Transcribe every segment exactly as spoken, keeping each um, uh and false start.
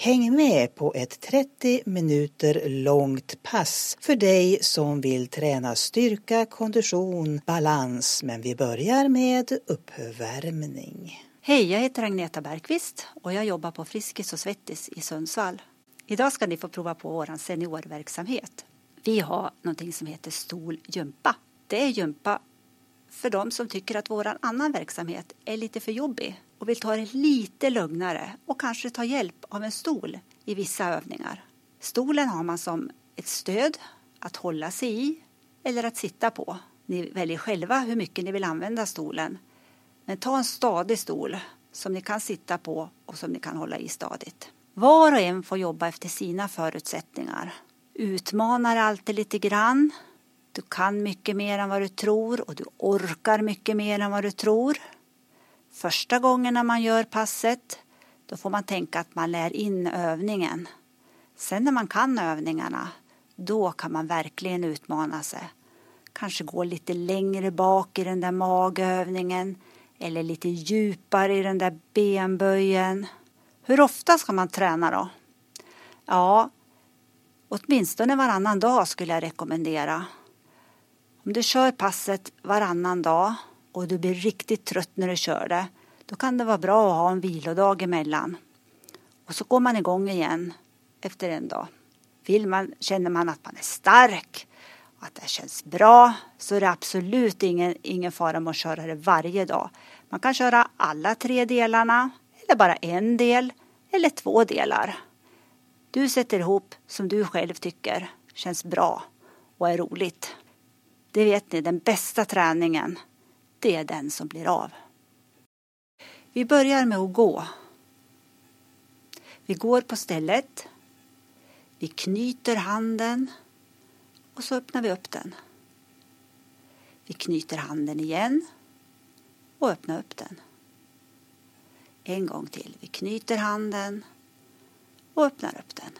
Häng med på ett trettio minuter långt pass för dig som vill träna styrka, kondition, balans. Men vi börjar med uppvärmning. Hej, jag heter Agneta Bergqvist och jag jobbar på Friskis och Svettis i Sundsvall. Idag ska ni få prova på vår seniorverksamhet. Vi har någonting som heter stolgympa. Det är gympa för de som tycker att vår annan verksamhet är lite för jobbig och vill ta det lite lugnare och kanske ta hjälp av en stol i vissa övningar. Stolen har man som ett stöd att hålla sig i eller att sitta på. Ni väljer själva hur mycket ni vill använda stolen. Men ta en stadig stol som ni kan sitta på och som ni kan hålla i stadigt. Var och en får jobba efter sina förutsättningar. Utmanar alltid lite grann. Du kan mycket mer än vad du tror och du orkar mycket mer än vad du tror. Första gången när man gör passet, då får man tänka att man lär in övningen. Sen när man kan övningarna, då kan man verkligen utmana sig. Kanske gå lite längre bak i den där magövningen eller lite djupare i den där benböjen. Hur ofta ska man träna då? Ja, åtminstone varannan dag skulle jag rekommendera. Om du kör passet varannan dag och du blir riktigt trött när du kör det, då kan det vara bra att ha en vilodag emellan. Och så går man igång igen efter en dag. Vill man, känner man att man är stark och att det känns bra, så är det absolut ingen, ingen fara med att köra det varje dag. Man kan köra alla tre delarna eller bara en del eller två delar. Du sätter ihop som du själv tycker känns bra och är roligt. Det vet ni, den bästa träningen, det är den som blir av. Vi börjar med att gå. Vi går på stället. Vi knyter handen och så öppnar vi upp den. Vi knyter handen igen och öppnar upp den. En gång till. Vi knyter handen och öppnar upp den.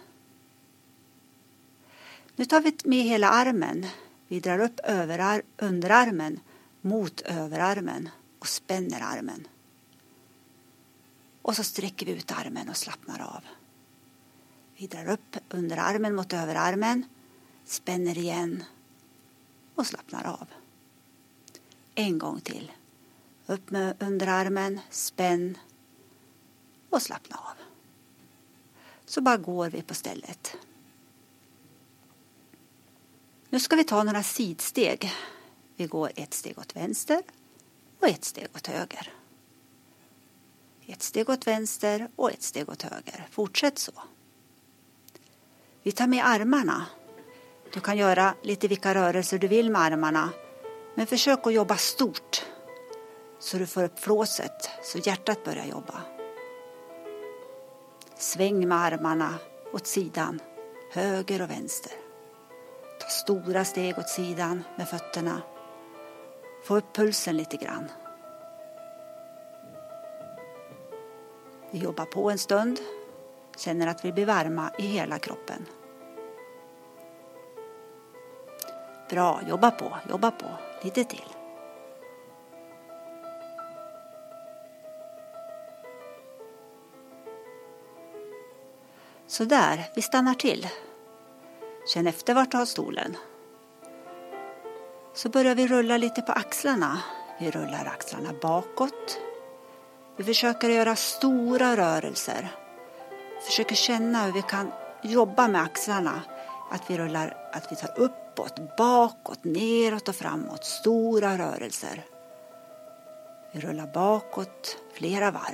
Nu tar vi med hela armen. Vi drar upp överar- underarmen mot överarmen och spänner armen. Och så sträcker vi ut armen och slappnar av. Vi drar upp underarmen mot överarmen, spänner igen och slappnar av. En gång till. Upp med underarmen, spänn och slappna av. Så bara går vi på stället. Nu ska vi ta några sidsteg. Vi går ett steg åt vänster och ett steg åt höger. Ett steg åt vänster och ett steg åt höger. Fortsätt så. Vi tar med armarna. Du kan göra lite vilka rörelser du vill med armarna. Men försök att jobba stort. Så du får upp flåset. Så hjärtat börjar jobba. Sväng med armarna åt sidan. Höger och vänster. Ta stora steg åt sidan med fötterna. Få upp pulsen lite grann. Vi jobbar på en stund. Känner att vi blir varma i hela kroppen. Bra, jobba på, jobba på. Lite till. Så där, vi stannar till. Känn efter vart du har stolen. Så börjar vi rulla lite på axlarna. Vi rullar axlarna bakåt. Vi försöker göra stora rörelser. Försöker känna hur vi kan jobba med axlarna. Att vi rullar, att vi tar uppåt, bakåt, neråt och framåt. Stora rörelser. Vi rullar bakåt flera varv.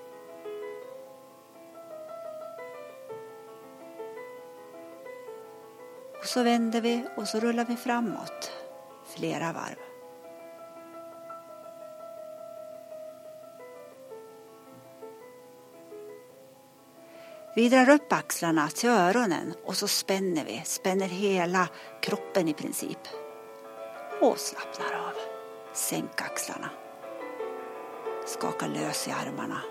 Och så vänder vi och så rullar vi framåt flera varv. Vi drar upp axlarna till öronen och så spänner vi. Spänner hela kroppen i princip. Och slappnar av. Sänk axlarna. Skaka lös i armarna.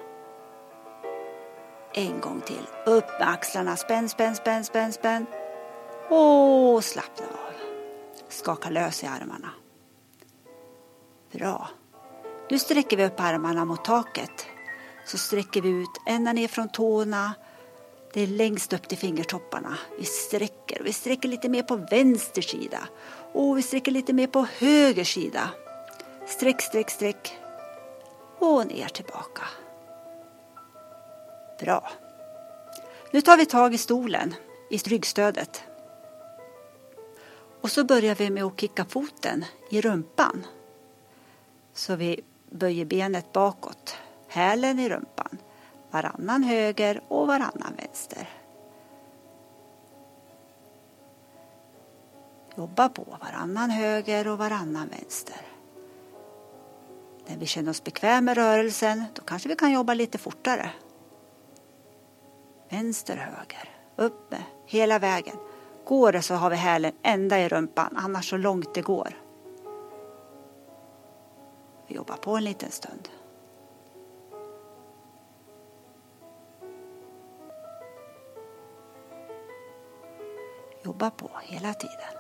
En gång till. Upp med axlarna. Spänn, spänn, spänn, spänn, spänn. Och slappna av. Skaka lös i armarna. Bra. Nu sträcker vi upp armarna mot taket. Så sträcker vi ut ända ner från tårna Det är längst upp till fingertopparna. Vi sträcker. Vi sträcker lite mer på vänster sida. Och vi sträcker lite mer på höger sida. Sträck, sträck, sträck. Och ner tillbaka. Bra. Nu tar vi tag i stolen, i ryggstödet. Och så börjar vi med att kicka foten i rumpan. Så vi böjer benet bakåt. Hälen i rumpan. Varannan höger och varannan vänster. Jobba på varannan höger och varannan vänster. När vi känner oss bekväm med rörelsen, då kanske vi kan jobba lite fortare. Vänster, höger, upp med hela vägen. Går det så har vi hälen ända i rumpan, annars så långt det går. Vi jobbar på en liten stund. Jobba på hela tiden.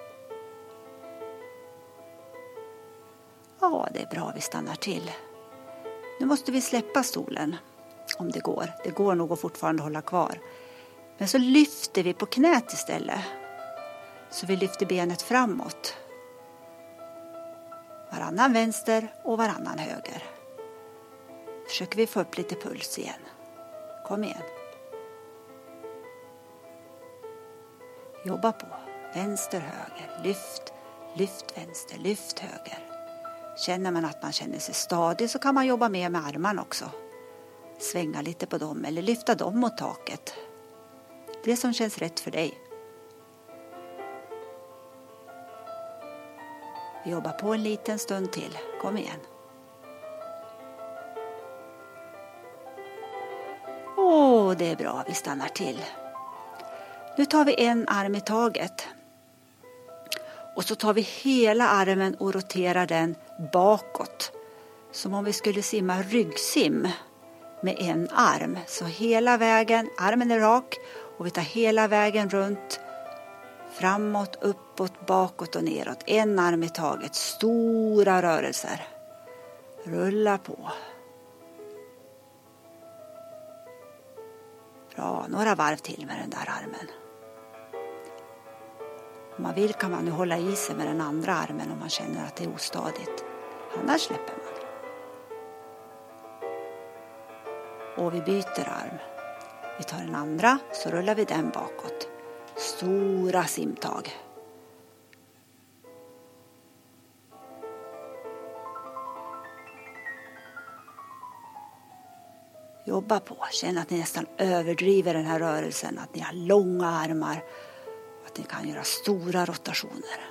Ja, det är bra, vi stannar till. Nu måste vi släppa stolen om det går. Det går nog att fortfarande hålla kvar. Men så lyfter vi på knät istället. Så vi lyfter benet framåt. Varannan vänster och varannan höger. Försöker vi få upp lite puls igen. Kom igen. Jobba på. Vänster, höger. Lyft, lyft vänster, lyft höger. Känner man att man känner sig stadig så kan man jobba mer med armarna också. Svänga lite på dem eller lyfta dem mot taket. Det som känns rätt för dig. Vi jobbar på en liten stund till. Kom igen. Åh, det är bra. Vi stannar till. Nu tar vi en arm i taget. Och så tar vi hela armen och roterar den bakåt. Som om vi skulle simma ryggsim med en arm. Så hela vägen, armen är rak och vi tar hela vägen runt. Framåt, uppåt, bakåt och neråt. En arm i taget. Stora rörelser. Rulla på. Bra, några varv till med den där armen. Om man vill kan man nu hålla i sig med den andra armen om man känner att det är ostadigt. Annars släpper man. Och vi byter arm. Vi tar den andra så rullar vi den bakåt. Stora simtag. Jobba på. Känn att ni nästan överdriver den här rörelsen. Att ni har långa armar. Att ni kan göra stora rotationer.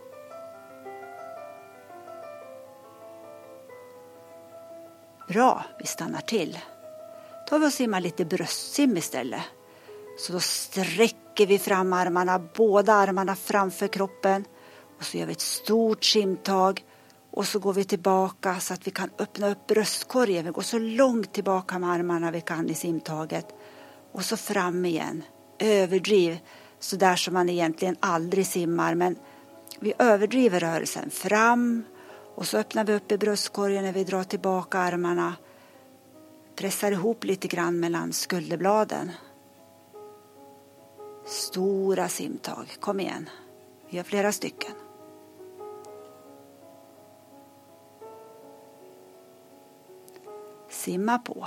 Bra, vi stannar till. Tar vi och simmar lite bröstsim istället. Så då sträcker vi fram armarna, båda armarna framför kroppen. Och så gör vi ett stort simtag. Och så går vi tillbaka så att vi kan öppna upp bröstkorgen. Vi går så långt tillbaka med armarna vi kan i simtaget. Och så fram igen. Överdriv. Så där som man egentligen aldrig simmar. Men vi överdriver rörelsen. Fram. Och så öppnar vi upp i bröstkorgen när vi drar tillbaka armarna. Pressar ihop lite grann mellan skulderbladen. Stora simtag. Kom igen. Vi gör flera stycken. Simma på.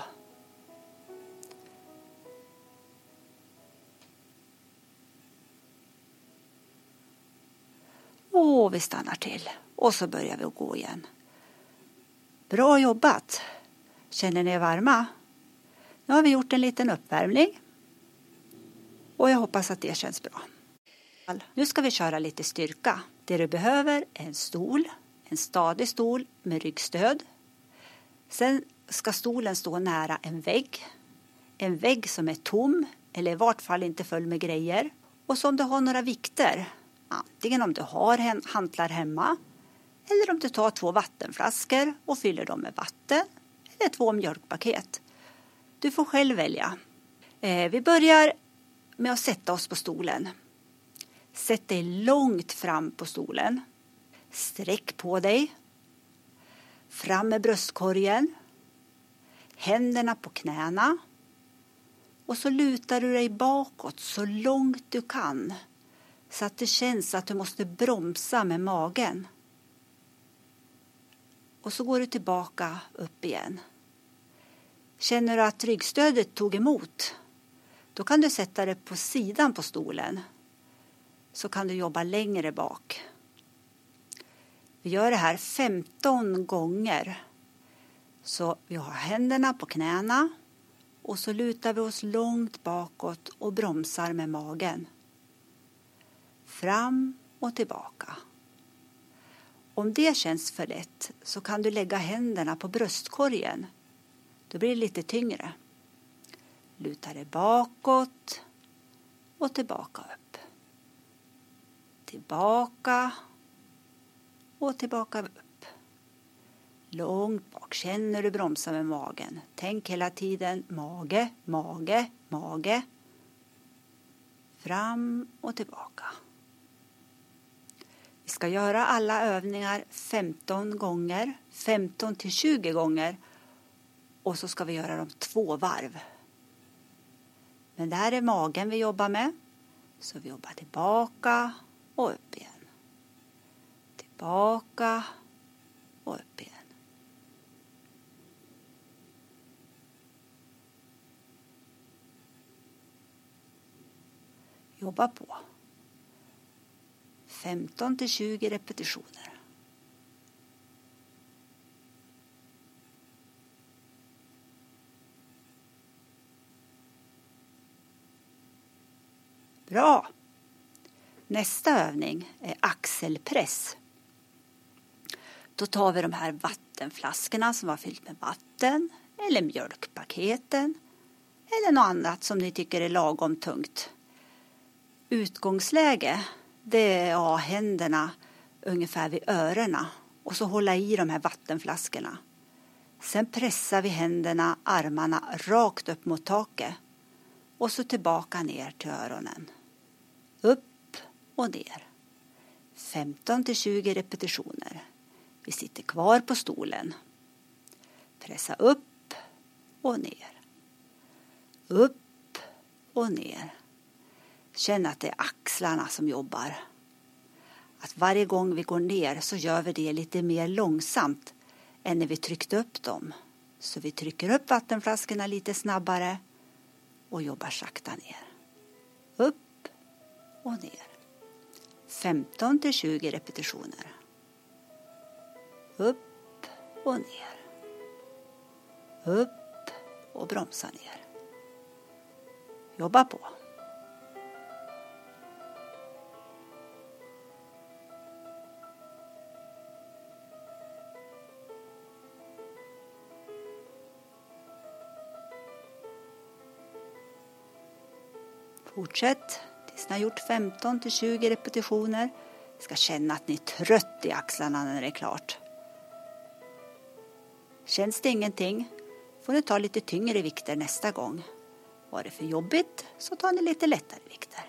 Och vi stannar till. Och så börjar vi att gå igen. Bra jobbat. Känner ni er varma? Nu har vi gjort en liten uppvärmning. Och jag hoppas att det känns bra. Nu ska vi köra lite styrka. Det du behöver är en stol. En stadig stol med ryggstöd. Sen ska stolen stå nära en vägg. En vägg som är tom. Eller i vart fall inte full med grejer. Och så om du har några vikter. Antingen om du har hantlar hemma. Eller om du tar två vattenflaskor och fyller dem med vatten. Eller två mjölkpaket. Du får själv välja. Eh, vi börjar med att sätta oss på stolen. Sätt dig långt fram på stolen. Sträck på dig. Fram med bröstkorgen. Händerna på knäna. Och så lutar du dig bakåt så långt du kan. Så att det känns att du måste bromsa med magen. Och så går du tillbaka upp igen. Känner du att ryggstödet tog emot? Då kan du sätta det på sidan på stolen. Så kan du jobba längre bak. Vi gör det här femton gånger. Så vi har händerna på knäna. Och så lutar vi oss långt bakåt och bromsar med magen. Fram och tillbaka. Om det känns för lätt så kan du lägga händerna på bröstkorgen. Då blir det lite tyngre. Luta dig bakåt och tillbaka upp. Tillbaka och tillbaka upp. Långt bak. Känner du bromsa med magen. Tänk hela tiden mage, mage, mage. Fram och tillbaka. Vi ska göra alla övningar femton gånger. femton till tjugo gånger. Och så ska vi göra dem två varv. Men det här är magen vi jobbar med. Så vi jobbar tillbaka och upp igen. Tillbaka och upp igen. Jobba på. femton till tjugo repetitioner. Bra! Nästa övning är axelpress. Då tar vi de här vattenflaskorna som var fyllt med vatten eller mjölkpaketen eller något annat som ni tycker är lagom tungt. Utgångsläge, det är att ha händerna ungefär vid öronen och så hålla i de här vattenflaskorna. Sen pressar vi händerna, armarna rakt upp mot taket och så tillbaka ner till öronen. Upp och ner. femton till tjugo repetitioner. Vi sitter kvar på stolen. Pressa upp och ner. Upp och ner. Känn att det är axlarna som jobbar. Att varje gång vi går ner så gör vi det lite mer långsamt än när vi tryckte upp dem. Så vi trycker upp vattenflaskorna lite snabbare och jobbar sakta ner. Upp och ner. femton till tjugo repetitioner. Upp och ner. Upp och bromsa ner. Jobba på. Fortsätt tills ni har gjort femton till tjugo repetitioner. Ni ska känna att ni är trött i axlarna när det är klart. Känns det ingenting får ni ta lite tyngre vikter nästa gång. Var det för jobbigt så tar ni lite lättare vikter.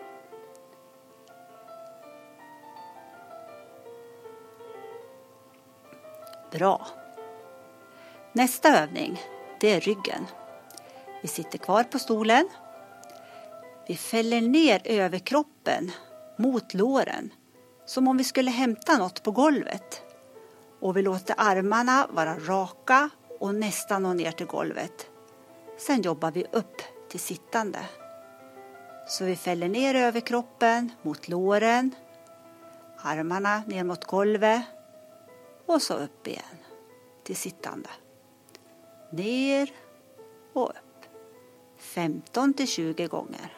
Bra. Nästa övning, det är ryggen. Vi sitter kvar på stolen. Vi fäller ner överkroppen mot låren som om vi skulle hämta något på golvet. Och vi låter armarna vara raka och nästan nå ner till golvet. Sen jobbar vi upp till sittande. Så vi fäller ner överkroppen mot låren. Armarna ner mot golvet. Och så upp igen till sittande. Ner och upp. femton till tjugo gånger.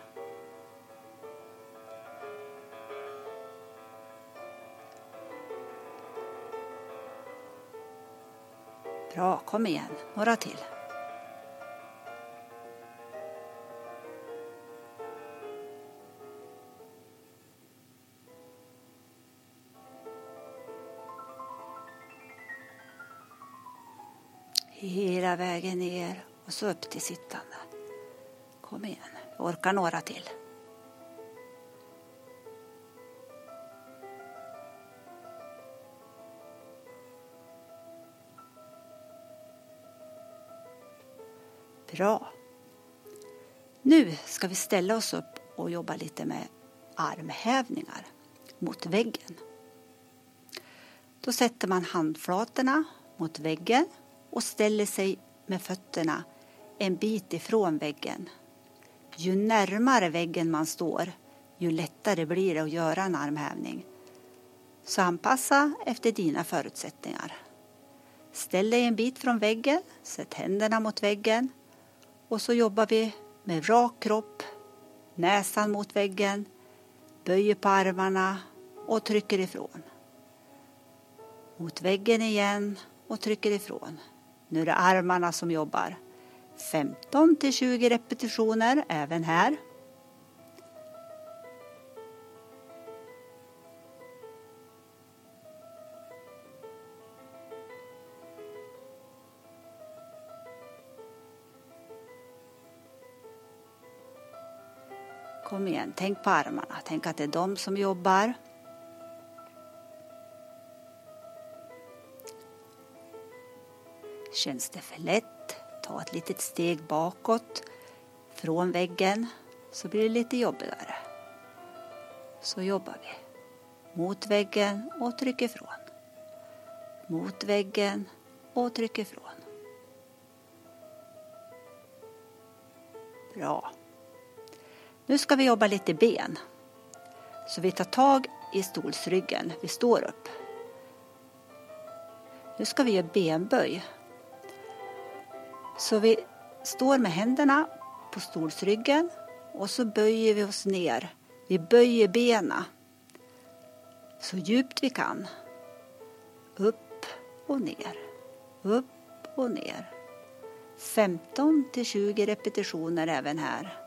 Bra, kom igen. Några till. Hela vägen ner och så upp till sittande. Kom igen. Jag orkar några till. Bra. Nu ska vi ställa oss upp och jobba lite med armhävningar mot väggen. Då sätter man handflatorna mot väggen och ställer sig med fötterna en bit ifrån väggen. Ju närmare väggen man står, ju lättare blir det att göra en armhävning. Så anpassa efter dina förutsättningar. Ställ dig en bit från väggen, sätt händerna mot väggen och så jobbar vi med rak kropp, näsan mot väggen, böjer på armarna och trycker ifrån. Mot väggen igen och trycker ifrån. Nu är det armarna som jobbar. femton till tjugo repetitioner även här. Kom igen, tänk på armarna. Tänk att det är de som jobbar. Känns det för lätt? Ta ett litet steg bakåt från väggen så blir det lite jobbigare. Så jobbar vi. Mot väggen och tryck ifrån. Mot väggen och tryck ifrån. Bra. Nu ska vi jobba lite ben. Så vi tar tag i stolsryggen. Vi står upp. Nu ska vi göra benböj. Så vi står med händerna på stolsryggen och så böjer vi oss ner. Vi böjer bena så djupt vi kan. Upp och ner. Upp och ner. femton till tjugo repetitioner även här.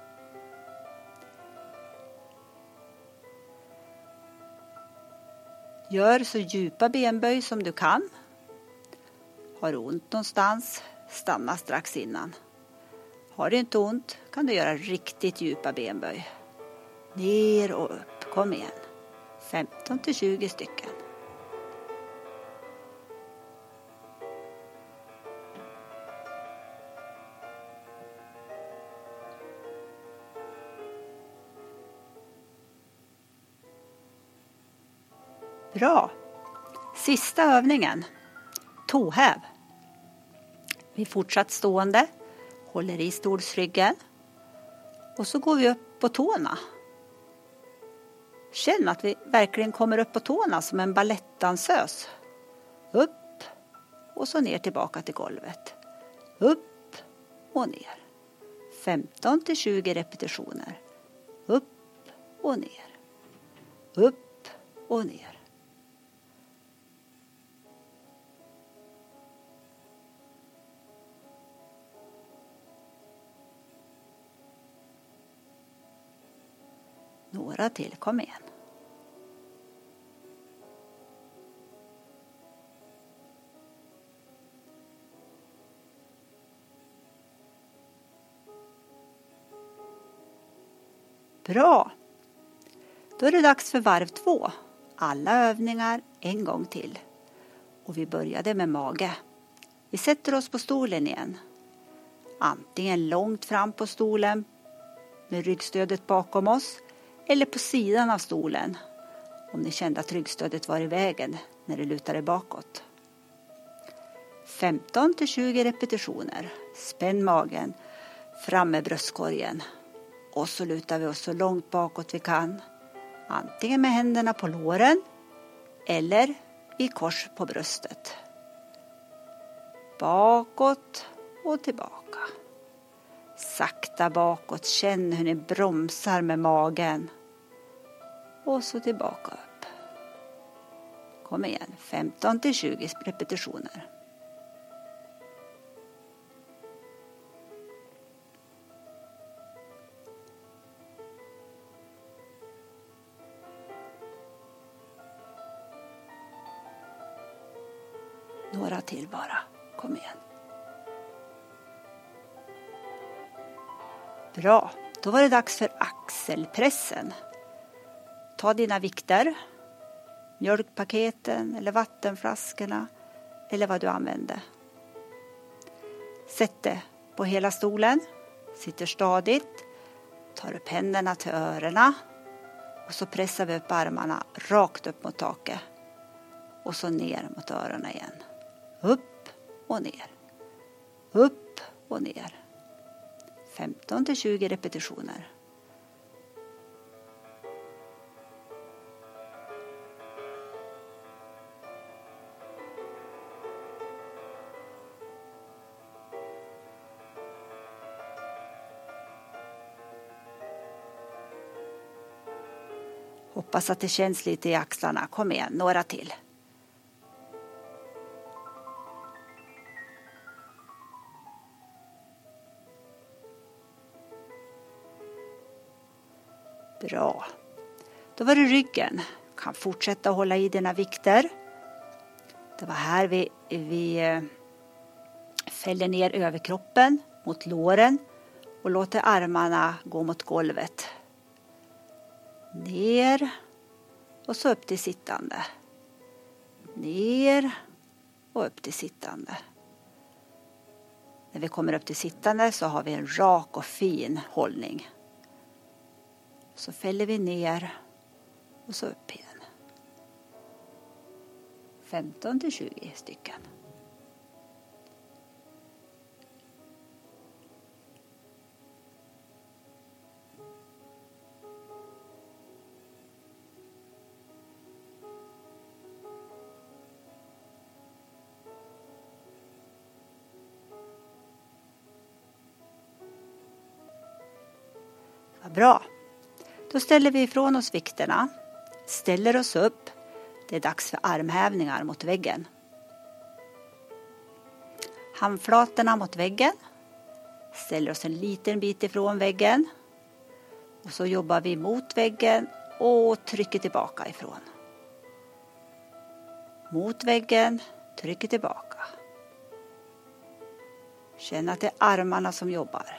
Gör så djupa benböj som du kan. Har du ont någonstans, stanna strax innan. Har du inte ont kan du göra riktigt djupa benböj. Ner och upp, kom igen. femton till tjugo stycken. Bra. Sista övningen. Tåhäv. Vi fortsatt stående. Håller i stolsryggen. Och så går vi upp på tårna. Känn att vi verkligen kommer upp på tårna som en balettdansös. Upp och så ner tillbaka till golvet. Upp och ner. femton till tjugo repetitioner. Upp och ner. Upp och ner. Några till, kom igen. Bra. Då är det dags för varv två. Alla övningar en gång till. Och vi började med mage. Vi sätter oss på stolen igen. Antingen långt fram på stolen med ryggstödet bakom oss. Eller på sidan av stolen om ni kände att ryggstödet var i vägen när det lutade bakåt. femton till tjugo repetitioner. Spänn magen fram med bröstkorgen. Och så lutar vi oss så långt bakåt vi kan. Antingen med händerna på låren eller i kors på bröstet. Bakåt och tillbaka. Sakta bakåt. Känn hur ni bromsar med magen. Och så tillbaka upp. Kom igen. femton till tjugo repetitioner. Några till bara. Kom igen. Bra. Då var det dags för axelpressen. Ta dina vikter. Mjölkpaketen eller vattenflaskorna. Eller vad du använder. Sätt det på hela stolen. Sitter stadigt. tar upp händerna till öronen och så pressar vi upp armarna rakt upp mot taket och så ner mot öronen igen. Upp och ner. Upp och ner. femton till tjugo repetitioner. Hoppas att det känns lite i axlarna. Kom igen, några till. Bra. Då var det ryggen. Kan fortsätta hålla i dina vikter. Det var här vi, vi fäller ner överkroppen mot låren och låter armarna gå mot golvet. Ner och så upp till sittande. Ner och upp till sittande. När vi kommer upp till sittande så har vi en rak och fin hållning. Så fäller vi ner och så upp igen. femton till tjugo stycken. Vad bra. Då ställer vi ifrån oss vikterna, ställer oss upp. Det är dags för armhävningar mot väggen. Handflatorna mot väggen. Ställer oss en liten bit ifrån väggen. Och så jobbar vi mot väggen och trycker tillbaka ifrån. Mot väggen, trycker tillbaka. Känn att det är armarna som jobbar.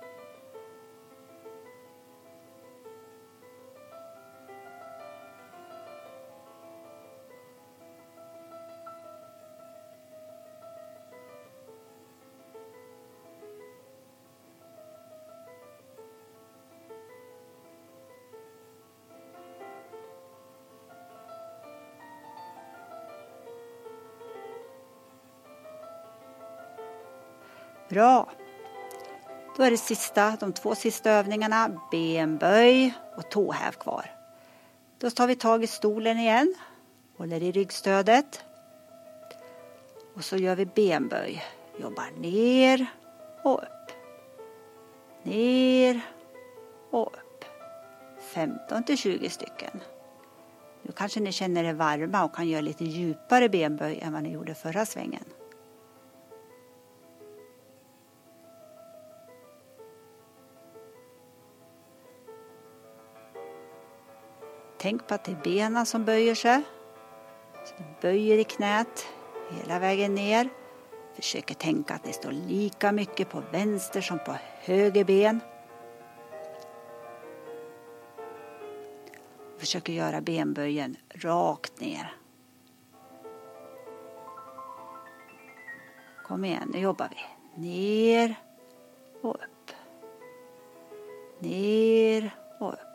Bra. Då är det sista, de två sista övningarna, benböj och tåhäv kvar. Då tar vi tag i stolen igen, håller i ryggstödet. Och så gör vi benböj. Jobbar ner och upp. Ner och upp. femton till tjugo stycken. Nu kanske ni känner er varma och kan göra lite djupare benböj än vad ni gjorde förra svängen. Tänk på att det är benen som böjer sig. Så du böjer i knät hela vägen ner. Försöker tänka att det står lika mycket på vänster som på höger ben. Försöker göra benböjen rakt ner. Kom igen, nu jobbar vi. Ner och upp. Ner och upp.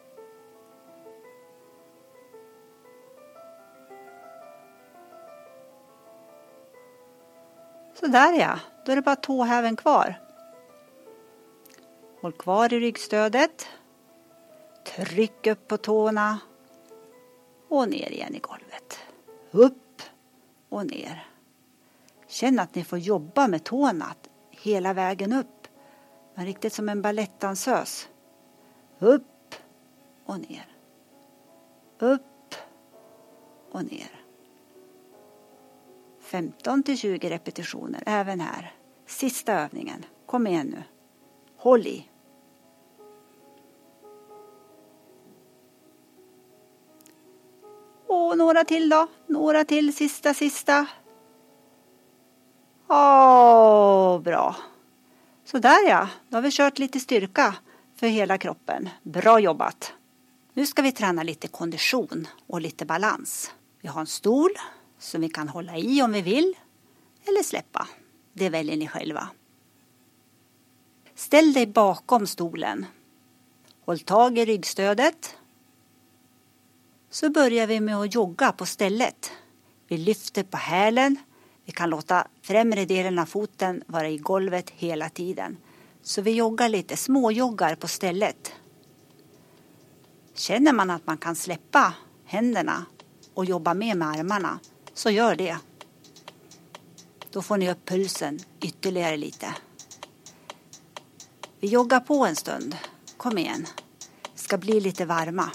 Så där ja, då är det bara tåhäven kvar. Håll kvar i ryggstödet. Tryck upp på tårna. Och ner igen i golvet. Upp och ner. Känn att ni får jobba med tårna hela vägen upp. Men riktigt som en balettdansös. Upp och ner. Upp och ner. femton till tjugo repetitioner även här. Sista övningen. Kom igen nu. Håll i. Och några till då. Några till. Sista, sista. Åh, bra. Så där ja. Då har vi kört lite styrka för hela kroppen. Bra jobbat. Nu ska vi träna lite kondition och lite balans. Vi har en stol som vi kan hålla i om vi vill. Eller släppa. Det väljer ni själva. Ställ dig bakom stolen. Håll tag i ryggstödet. Så börjar vi med att jogga på stället. Vi lyfter på hälen. Vi kan låta främre delen av foten vara i golvet hela tiden. Så vi joggar lite, småjoggar på stället. Känner man att man kan släppa händerna och jobba med med armarna, så gör det. Då får ni upp pulsen ytterligare lite. Vi joggar på en stund. Kom igen. Det ska bli lite varma.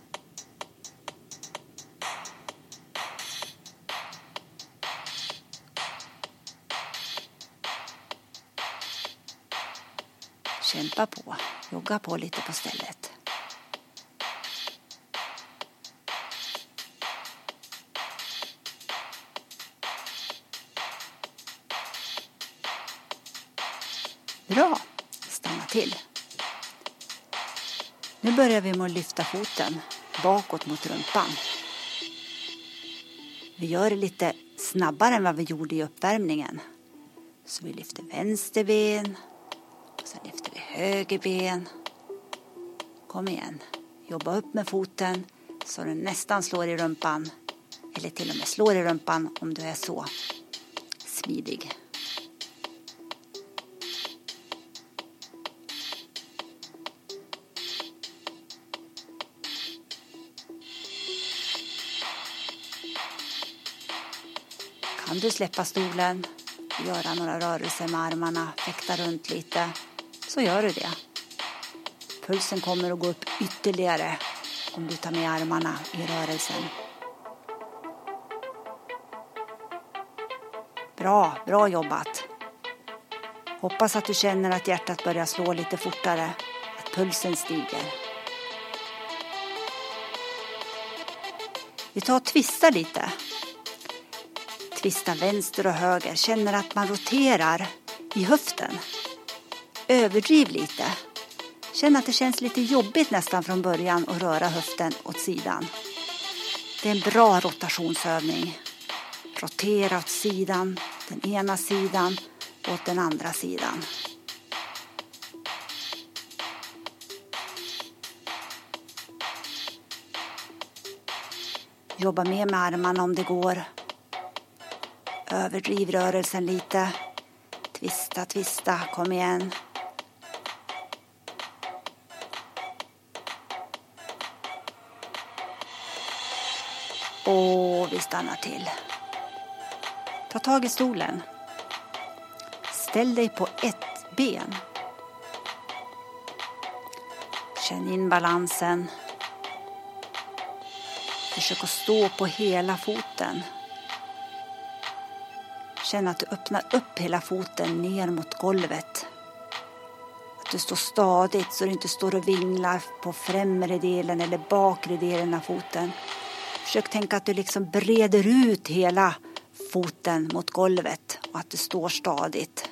Kämpa på. Jogga på lite på stället. Bra. Stanna till. Nu börjar vi med att lyfta foten bakåt mot rumpan. Vi gör det lite snabbare än vad vi gjorde i uppvärmningen. Så vi lyfter vänster ben. Och sen lyfter vi höger ben. Kom igen. Jobba upp med foten så den nästan slår i rumpan. Eller till och med slår i rumpan om du är så smidig. Kan du släppa stolen, göra några rörelser med armarna, fäkta runt lite, så gör du det. Pulsen kommer att gå upp ytterligare om du tar med armarna i rörelsen. Bra, bra jobbat. Hoppas att du känner att hjärtat börjar slå lite fortare, att pulsen stiger. Vi tar och twistar lite. Twista vänster och höger. Känner att man roterar i höften. Överdriv lite. Känner att det känns lite jobbigt nästan från början att röra höften åt sidan. Det är en bra rotationsövning. Rotera åt sidan, den ena sidan och åt den andra sidan. Jobba med med armarna om det går. Överdriv rörelsen lite. Twista, twista. Kom igen. Och vi stannar till. Ta tag i stolen. Ställ dig på ett ben. Känn in balansen. Försök att stå på hela foten. Känn att du öppnar upp hela foten ner mot golvet. Att du står stadigt så du inte står och vinglar på främre delen eller bakre delen av foten. Försök tänka att du liksom breder ut hela foten mot golvet och att du står stadigt.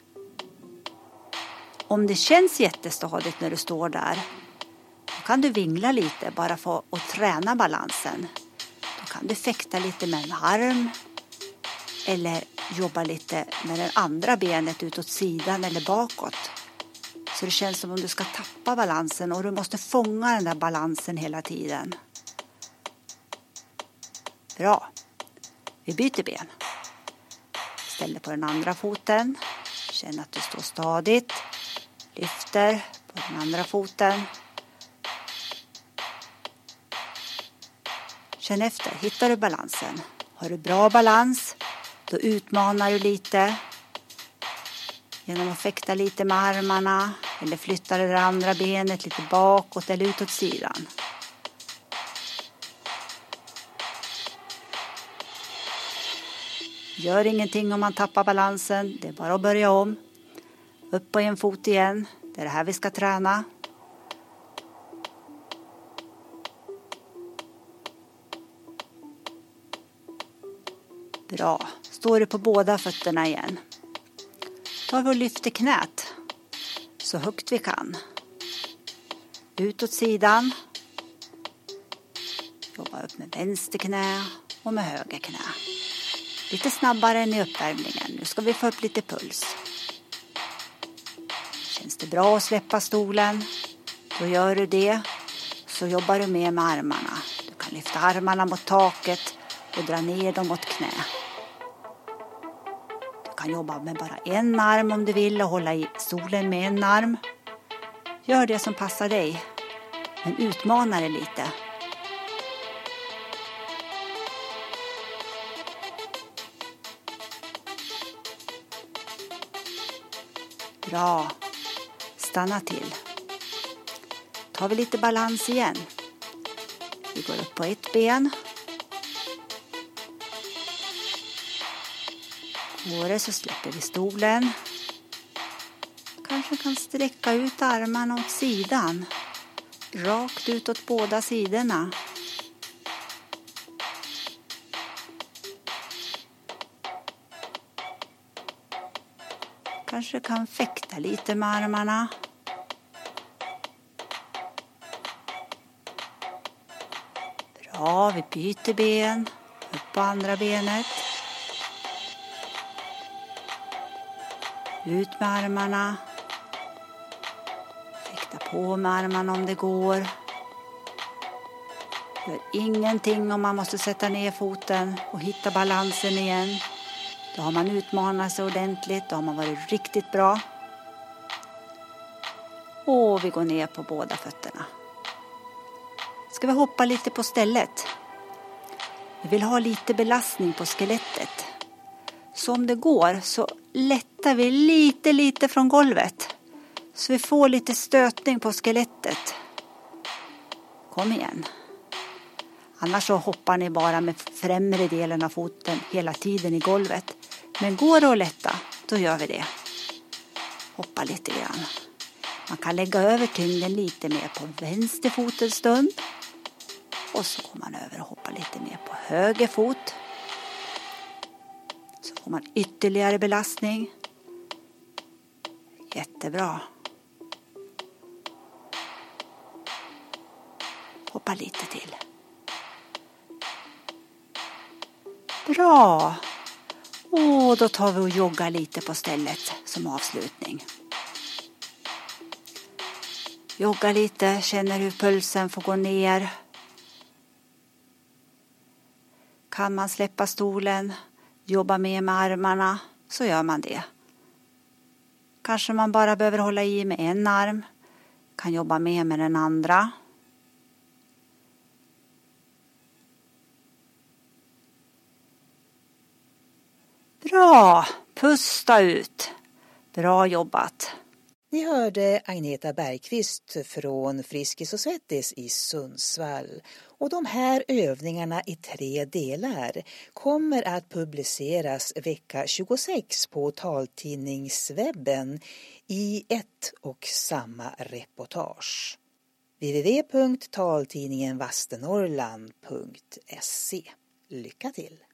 Om det känns jättestadigt när du står där, då kan du vingla lite bara för att träna balansen. Då kan du fäkta lite med en arm eller jobba lite med det andra benet utåt sidan eller bakåt. Så det känns som om du ska tappa balansen och du måste fånga den där balansen hela tiden. Bra. Vi byter ben. Ställ dig på den andra foten. Känn att du står stadigt. Lyfter på den andra foten. Känn efter. Hittar du balansen? Har du bra balans? Då utmanar du lite. Genom att fäkta lite med armarna. Eller flytta det andra benet lite bakåt eller utåt sidan. Gör ingenting om man tappar balansen. Det är bara att börja om. Upp på en fot igen. Det är det här vi ska träna. Bra. Står du på båda fötterna igen. Tar vi och lyfter knät. Så högt vi kan. Utåt sidan. Jobba upp med vänster knä och med höger knä. Lite snabbare än i uppvärmningen. Nu ska vi få upp lite puls. Känns det bra att släppa stolen? Då gör du det, så jobbar du med med armarna. Du kan lyfta armarna mot taket och dra ner dem mot knä. Du kan jobba med bara en arm om du vill och hålla i stolen med en arm. Gör det som passar dig, men utmana dig lite. Bra. Stanna till. Tar vi lite balans igen. Vi går upp på ett ben. Går det så släpper vi stolen. Kanske kan sträcka ut armarna åt sidan. Rakt ut åt båda sidorna. Kanske kan fäkta lite med armarna. Bra, vi byter ben. Upp på andra benet. Ut med armarna. Fäkta på med armarna om det går. Gör ingenting om man måste sätta ner foten och hitta balansen igen. Då har man utmanat sig ordentligt. Då har man varit riktigt bra. Och vi går ner på båda fötterna. Ska vi hoppa lite på stället. Vi vill ha lite belastning på skelettet. Så om det går så lättar vi lite lite från golvet. Så vi får lite stötning på skelettet. Kom igen. Annars så hoppar ni bara med främre delen av foten hela tiden i golvet. Men går det att lätta, då gör vi det. Hoppa lite grann. Man kan lägga över tyngden lite mer på vänster fot en stund. Och så går man över och hoppar lite mer på höger fot. Så får man ytterligare belastning. Jättebra. Hoppa lite till. Bra. Och då tar vi och joggar lite på stället som avslutning. Jogga lite, känner hur pulsen får gå ner. Kan man släppa stolen, jobba med med armarna, så gör man det. Kanske man bara behöver hålla i med en arm, kan jobba med med den andra. Bra, pusta ut. Bra jobbat. Ni hörde Agneta Bergqvist från Friskis och Svettis i Sundsvall. Och de här övningarna i tre delar kommer att publiceras vecka tjugosex på taltidningswebben i ett och samma reportage. w w w punkt taltidningen vastenorrland punkt se. Lycka till!